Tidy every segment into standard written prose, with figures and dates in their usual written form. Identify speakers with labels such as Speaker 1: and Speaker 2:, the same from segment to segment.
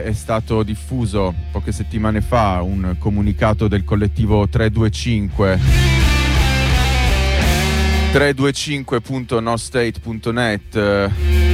Speaker 1: È stato diffuso poche settimane fa un comunicato del collettivo 325, 325.nostate.net,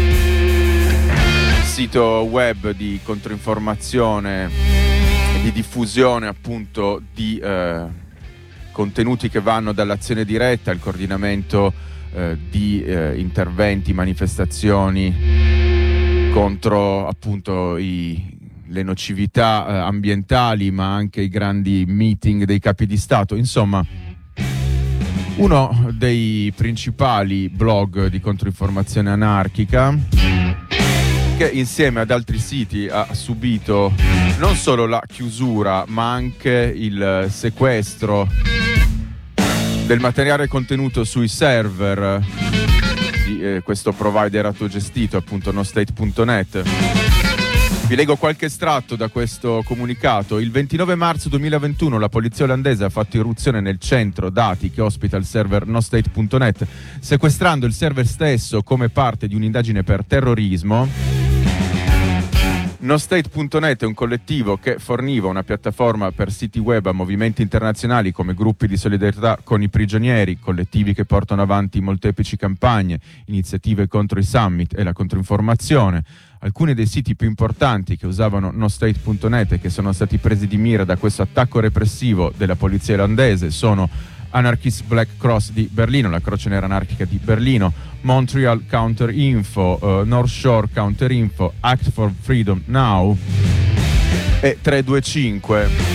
Speaker 1: sito web di controinformazione e di diffusione appunto di contenuti che vanno dall'azione diretta al coordinamento di interventi, manifestazioni contro appunto le nocività ambientali, ma anche i grandi meeting dei capi di Stato. Insomma, uno dei principali blog di controinformazione anarchica, che insieme ad altri siti ha subito non solo la chiusura, ma anche il sequestro del materiale contenuto sui server di questo provider autogestito, appunto nostate.net. Vi leggo qualche estratto da questo comunicato. Il 29 marzo 2021 la polizia olandese ha fatto irruzione nel centro dati che ospita il server nostate.net, sequestrando il server stesso come parte di un'indagine per terrorismo. Nostate.net è un collettivo che forniva una piattaforma per siti web a movimenti internazionali come gruppi di solidarietà con i prigionieri, collettivi che portano avanti molteplici campagne, iniziative contro i summit e la controinformazione. Alcuni dei siti più importanti che usavano nostate.net e che sono stati presi di mira da questo attacco repressivo della polizia olandese sono Anarchist Black Cross di Berlino, la Croce Nera Anarchica di Berlino, Montreal Counter Info, North Shore Counter Info, Act for Freedom Now e 325.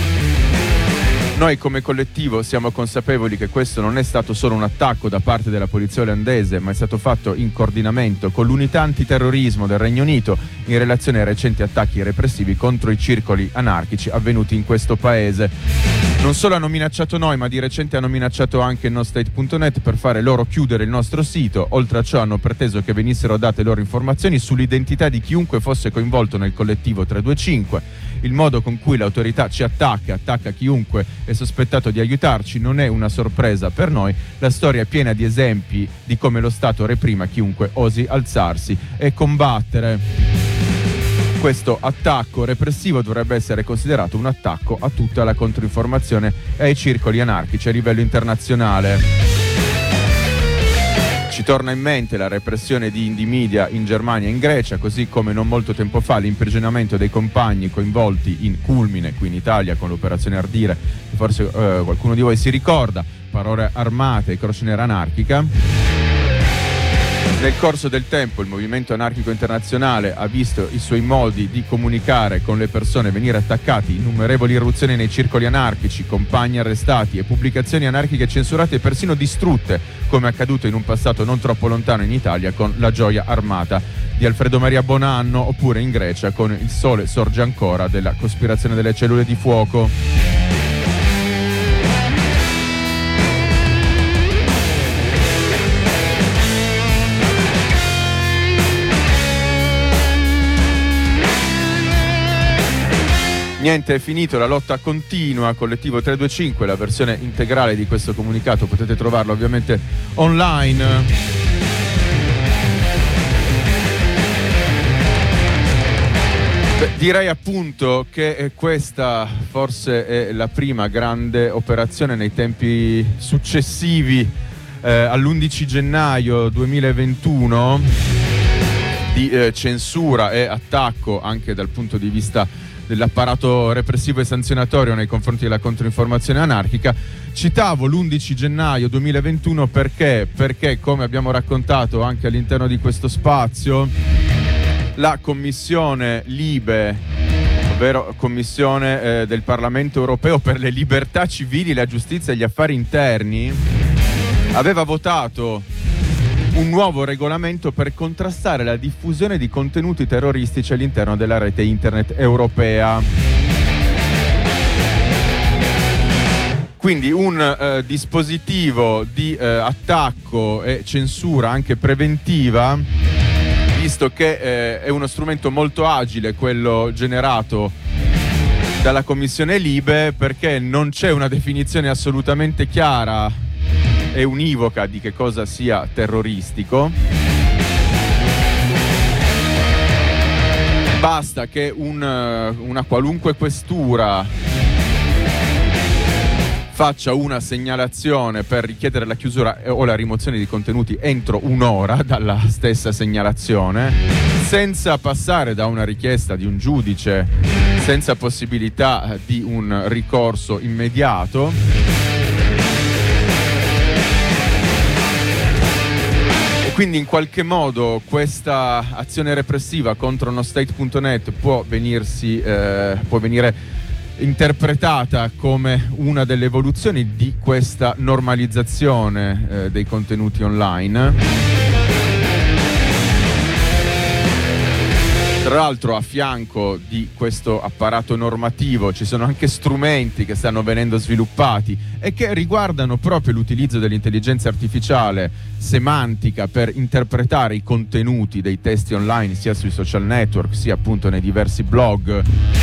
Speaker 1: Noi come collettivo siamo consapevoli che questo non è stato solo un attacco da parte della polizia olandese, ma è stato fatto in coordinamento con l'unità antiterrorismo del Regno Unito in relazione ai recenti attacchi repressivi contro i circoli anarchici avvenuti in questo paese. Non solo hanno minacciato noi, ma di recente hanno minacciato anche nostate.net per fare loro chiudere il nostro sito. Oltre a ciò hanno preteso che venissero date loro informazioni sull'identità di chiunque fosse coinvolto nel collettivo 325. Il modo con cui l'autorità ci attacca chiunque è sospettato di aiutarci non è una sorpresa per noi. La storia è piena di esempi di come lo Stato reprima chiunque osi alzarsi e combattere. Questo attacco repressivo dovrebbe essere considerato un attacco a tutta la controinformazione e ai circoli anarchici a livello internazionale. Ci torna in mente la repressione di Indie Media in Germania e in Grecia, così come non molto tempo fa l'imprigionamento dei compagni coinvolti in Culmine qui in Italia con l'operazione Ardire, che forse qualcuno di voi si ricorda, Parole Armate e Croce Nera Anarchica. Nel corso del tempo il movimento anarchico internazionale ha visto i suoi modi di comunicare con le persone venire attaccati, innumerevoli irruzioni nei circoli anarchici, compagni arrestati e pubblicazioni anarchiche censurate e persino distrutte, come accaduto in un passato non troppo lontano in Italia con La Gioia Armata di Alfredo Maria Bonanno, oppure in Grecia con Il Sole Sorge Ancora della cospirazione delle cellule di fuoco. Niente, è finito, la lotta continua, collettivo 325, la versione integrale di questo comunicato potete trovarlo ovviamente online. Direi appunto che questa forse è la prima grande operazione nei tempi successivi all'11 gennaio 2021 di censura e attacco anche dal punto di vista dell'apparato repressivo e sanzionatorio nei confronti della controinformazione anarchica. Citavo l'11 gennaio 2021 perché, come abbiamo raccontato anche all'interno di questo spazio, la Commissione Libe, ovvero Commissione del Parlamento Europeo per le libertà civili, la giustizia e gli affari interni, aveva votato un nuovo regolamento per contrastare la diffusione di contenuti terroristici all'interno della rete internet europea. Quindi un dispositivo di attacco e censura anche preventiva, visto che è uno strumento molto agile quello generato dalla Commissione Libe, perché non c'è una definizione assolutamente chiara e univoca di che cosa sia terroristico. Basta che una qualunque questura faccia una segnalazione per richiedere la chiusura o la rimozione di contenuti entro un'ora dalla stessa segnalazione, senza passare da una richiesta di un giudice, senza possibilità di un ricorso immediato. Quindi in qualche modo questa azione repressiva contro nostate.net può venire interpretata come una delle evoluzioni di questa normalizzazione dei contenuti online. Tra l'altro, a fianco di questo apparato normativo ci sono anche strumenti che stanno venendo sviluppati e che riguardano proprio l'utilizzo dell'intelligenza artificiale semantica per interpretare i contenuti dei testi online, sia sui social network sia appunto nei diversi blog,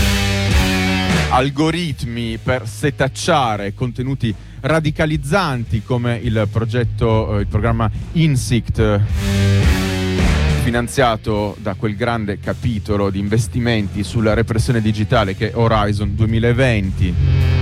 Speaker 1: algoritmi per setacciare contenuti radicalizzanti come il programma INSICT, finanziato da quel grande capitolo di investimenti sulla repressione digitale che è Horizon 2020.